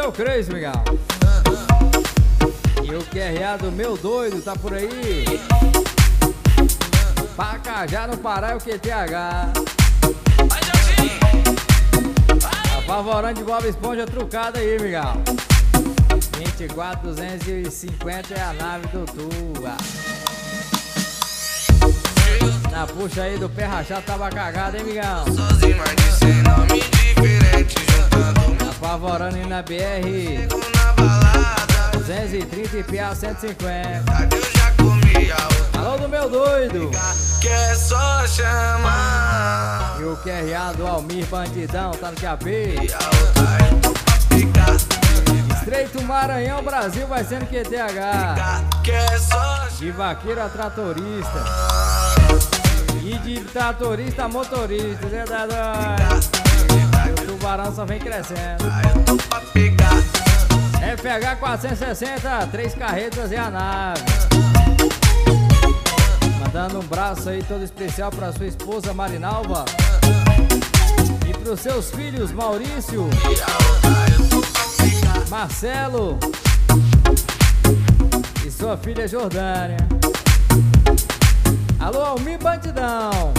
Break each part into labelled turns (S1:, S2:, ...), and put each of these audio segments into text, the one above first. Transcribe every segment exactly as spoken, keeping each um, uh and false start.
S1: seu Cres, Miguel. E o Q R A do meu doido tá por aí. Pacajá no Pará é o Q T H. Apavorando de Bob Esponja trucada aí, Miguel. vinte e quatro duzentos e cinquenta é a nave do Tua. Na puxa aí do pé rachado tava cagado, hein, Miguel?
S2: Sozinho, mas de cem nome diferente, juntando.
S1: Apavorando aí na B R
S2: Na balada,
S1: duzentos e trinta e P A cento e cinquenta.
S2: eu já comi a outra.
S1: Alô do meu doido.
S2: Que é só chamar.
S1: E o Q R A do Almir Bandidão tá no Q A P.
S2: E a outra eu tô pra ficar.
S1: Estreito Maranhão, Brasil vai sendo Q T H.
S2: Que é só
S1: De vaqueiro a tratorista. E de tratorista a motorista. Zé da doida. E o tubarão só vem crescendo.
S2: eu tô pra ficar.
S1: F H quatrocentos e sessenta, três carretas e a nave. Mandando um braço aí todo especial pra sua esposa Marinalva. E pros seus filhos Maurício, Marcelo e sua filha Jordânia. Alô, Almir Bandidão.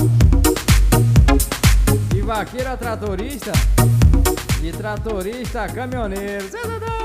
S1: De vaqueiro a tratorista, de tratorista a caminhoneiro.